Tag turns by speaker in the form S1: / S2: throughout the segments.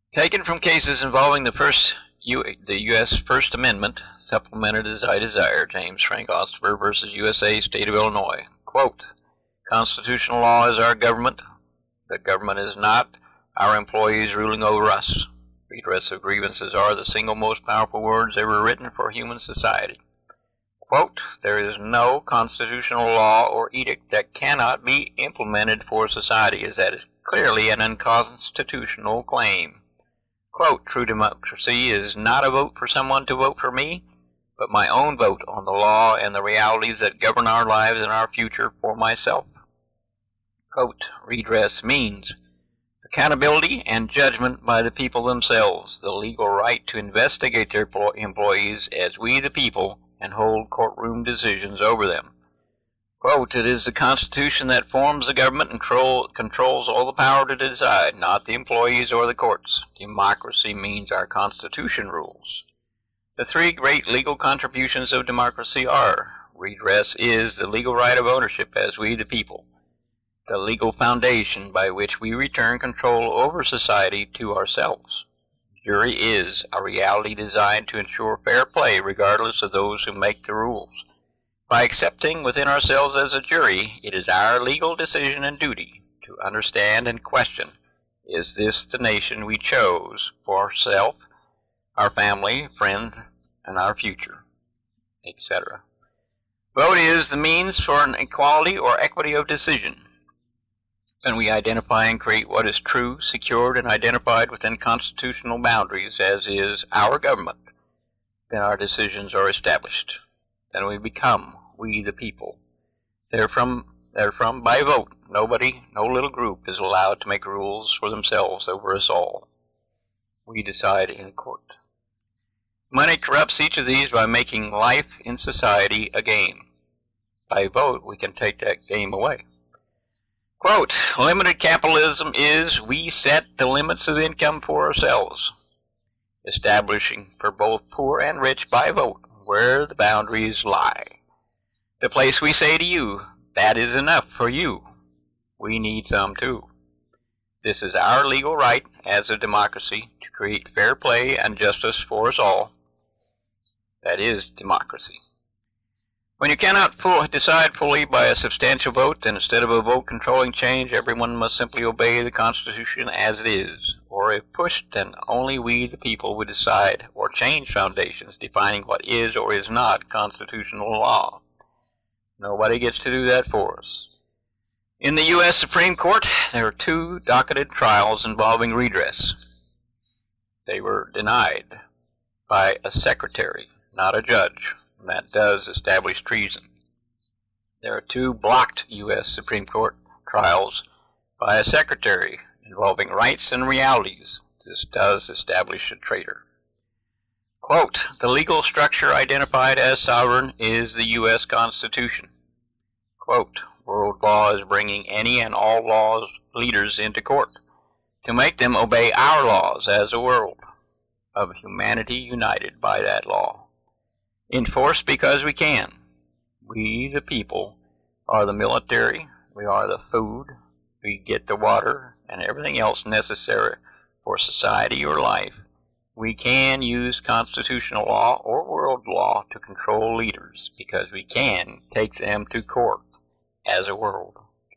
S1: Taken from cases involving the U.S. First Amendment, supplemented as I desire, James Frank Osterberg versus USA, State of Illinois. Quote, constitutional law is our government. The government is not our employees ruling over us. Redress of grievances are the single most powerful words ever written for human society. Quote, there is no constitutional law or edict that cannot be implemented for society, as that is clearly an unconstitutional claim. Quote, true democracy is not a vote for someone to vote for me, but my own vote on the law and the realities that govern our lives and our future for myself. Quote, redress means accountability and judgment by the people themselves, the legal right to investigate their employees as we the people and hold courtroom decisions over them. Quote, it is the Constitution that forms the government and controls all the power to decide, not the employees or the courts. Democracy means our Constitution rules. The three great legal contributions of democracy are: redress is the legal right of ownership as we the people, the legal foundation by which we return control over society to ourselves. Jury is a reality designed to ensure fair play regardless of those who make the rules. By accepting within ourselves as a jury, it is our legal decision and duty to understand and question, is this the nation we chose for ourselves, our family, friend, and our future, etc. Vote is the means for an equality or equity of decision. When we identify and create what is true, secured, and identified within constitutional boundaries, as is our government, then our decisions are established. Then we become we the people. Therefrom by vote, nobody, no little group is allowed to make rules for themselves over us all. We decide in court. Money corrupts each of these by making life in society a game. By vote, we can take that game away. Quote, limited capitalism is we set the limits of income for ourselves, establishing for both poor and rich by vote where the boundaries lie. The place we say to you, that is enough for you. We need some too. This is our legal right as a democracy to create fair play and justice for us all. That is democracy. When you cannot decide fully by a substantial vote, then instead of a vote controlling change, everyone must simply obey the Constitution as it is. Or if pushed, then only we the people would decide or change foundations defining what is or is not constitutional law. Nobody gets to do that for us. In the U.S. Supreme Court, there are 2 docketed trials involving redress. They were denied by a secretary, not a judge. That does establish treason. There are 2 blocked U.S. Supreme Court trials by a secretary involving rights and realities. This does establish a traitor. Quote, the legal structure identified as sovereign is the U.S. Constitution. Quote, world law is bringing any and all laws leaders into court to make them obey our laws as a world of humanity united by that law. Enforced because we can. We, the people, are the military, we are the food, we get the water, and everything else necessary for society or life. We can use constitutional law or world law to control leaders because we can take them to court as a world.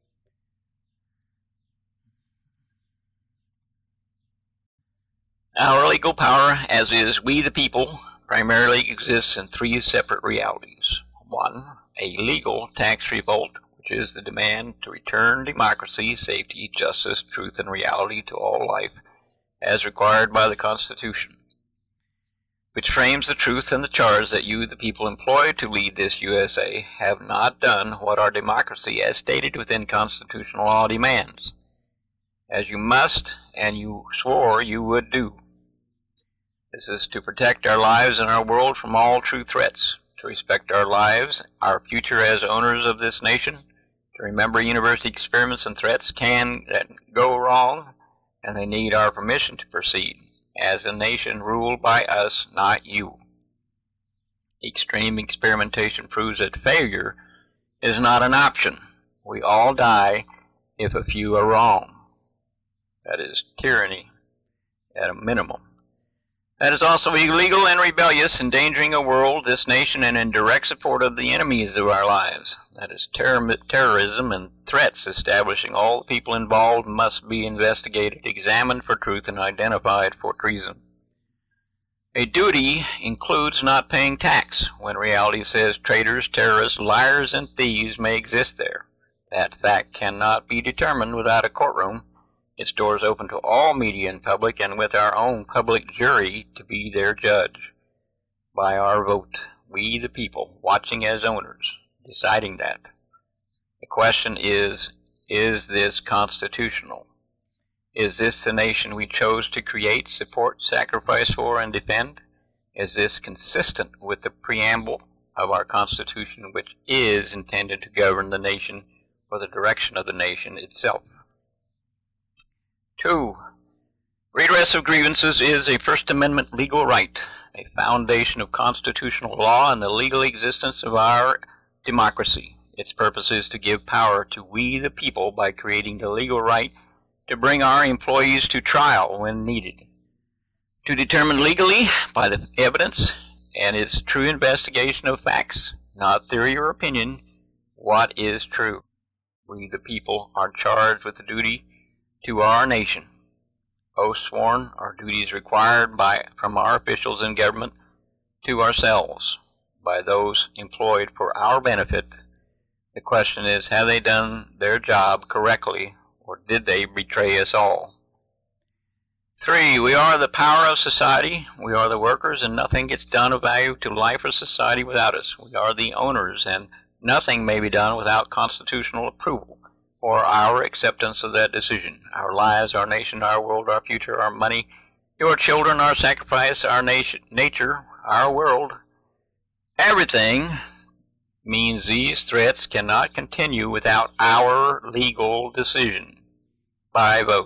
S1: Our legal power, as is we the people, primarily exists in 3 separate realities. 1, a legal tax revolt, which is the demand to return democracy, safety, justice, truth, and reality to all life as required by the Constitution, which frames the truth and the charge that you, the people employed to lead this USA, have not done what our democracy, as stated within constitutional law, demands, as you must and you swore you would do. This is to protect our lives and our world from all true threats, to respect our lives, our future as owners of this nation, to remember university experiments and threats can go wrong, and they need our permission to proceed, as a nation ruled by us, not you. Extreme experimentation proves that failure is not an option. We all die if a few are wrong. That is tyranny. at a minimum. That is also illegal and rebellious, endangering a world, this nation, and in direct support of the enemies of our lives. That is terrorism and threats establishing all the people involved must be investigated, examined for truth, and identified for treason. A duty includes not paying tax, when reality says traitors, terrorists, liars, and thieves may exist there. That fact cannot be determined without a courtroom, its doors open to all media and public, and with our own public jury to be their judge. By our vote, we the people, watching as owners, deciding that. The question is this constitutional? Is this the nation we chose to create, support, sacrifice for, and defend? Is this consistent with the preamble of our Constitution, which is intended to govern the nation or the direction of the nation itself? 2. Redress of grievances is a First Amendment legal right, a foundation of constitutional law and the legal existence of our democracy. Its purpose is to give power to we the people by creating the legal right to bring our employees to trial when needed, to determine legally by the evidence and its true investigation of facts, not theory or opinion, what is true. We the people are charged with the duty to our nation. Oath sworn are duties required from our officials in government to ourselves, by those employed for our benefit. The question is, have they done their job correctly, or did they betray us all? 3. We are the power of society. We are the workers, and nothing gets done of value to life or society without us. We are the owners, and nothing may be done without constitutional approval or our acceptance of that decision. Our lives, our nation, our world, our future, our money, your children, our sacrifice, our nature, our world, everything means these threats cannot continue without our legal decision by vote.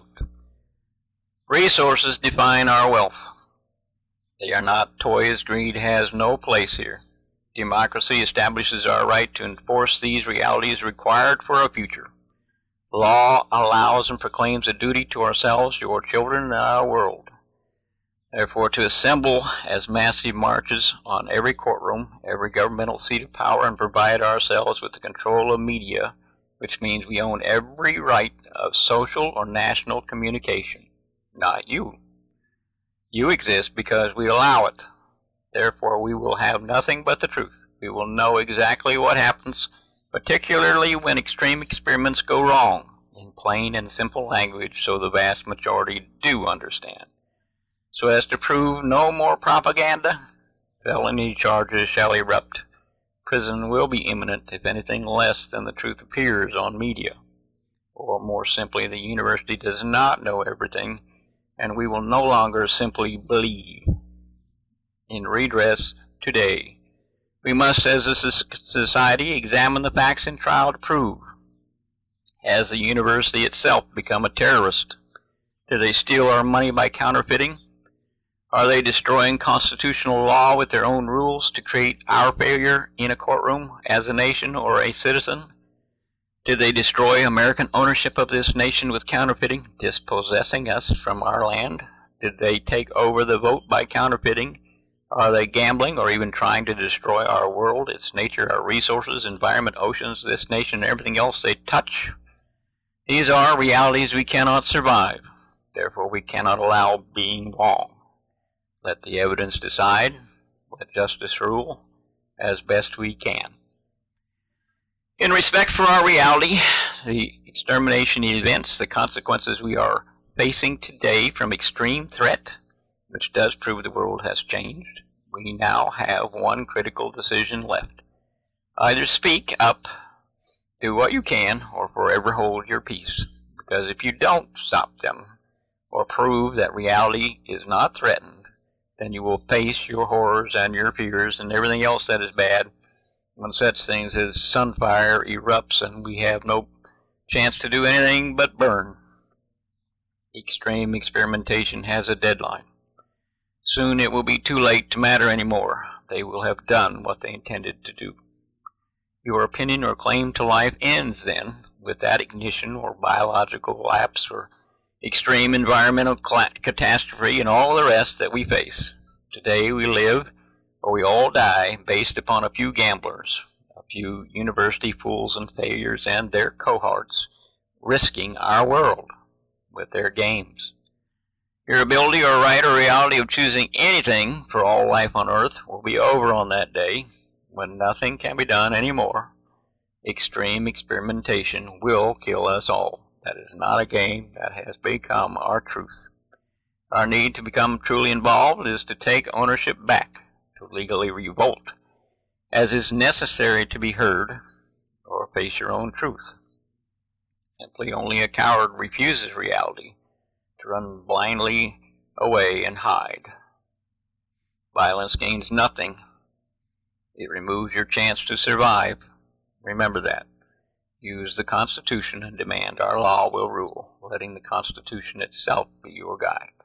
S1: Resources define our wealth. They are not toys. Greed has no place here. Democracy establishes our right to enforce these realities required for a future. Law allows and proclaims a duty to ourselves, your children, and our world. Therefore, to assemble as massive marches on every courtroom, every governmental seat of power, and provide ourselves with the control of media, which means we own every right of social or national communication. Not you. You exist because we allow it. Therefore, we will have nothing but the truth. We will know exactly what happens, particularly when extreme experiments go wrong, in plain and simple language so the vast majority do understand. So as to prove no more propaganda, felony charges shall erupt. Prison will be imminent if anything less than the truth appears on media. Or more simply, the university does not know everything, and we will no longer simply believe. In redress today, we must as a society examine the facts in trial to prove. Has the university itself become a terrorist? Do they steal our money by counterfeiting? Are they destroying constitutional law with their own rules to create our failure in a courtroom as a nation or a citizen? Did they destroy American ownership of this nation with counterfeiting, dispossessing us from our land? Did they take over the vote by counterfeiting? Are they gambling or even trying to destroy our world, its nature, our resources, environment, oceans, this nation, and everything else they touch? These are realities we cannot survive. Therefore, we cannot allow being wrong. Let the evidence decide. Let justice rule as best we can. In respect for our reality, the extermination events, the consequences we are facing today from extreme threat, which does prove the world has changed, we now have one critical decision left. Either speak up, do what you can, or forever hold your peace. Because if you don't stop them, or prove that reality is not threatened, then you will face your horrors and your fears and everything else that is bad when such things as sunfire erupts and we have no chance to do anything but burn. Extreme experimentation has a deadline. Soon it will be too late to matter anymore. They will have done what they intended to do. Your opinion or claim to life ends then with that ignition or biological lapse or extreme environmental catastrophe, and all the rest that we face. Today we live, or we all die, based upon a few gamblers, a few university fools and failures and their cohorts, risking our world with their games. Your ability or right or reality of choosing anything for all life on earth will be over on that day, when nothing can be done anymore. Extreme experimentation will kill us all. That is not a game. That has become our truth. Our need to become truly involved is to take ownership back, to legally revolt, as is necessary to be heard or face your own truth. Simply only a coward refuses reality, to run blindly away and hide. Violence gains nothing. It removes your chance to survive. Remember that. Use the Constitution and demand our law will rule, letting the Constitution itself be your guide.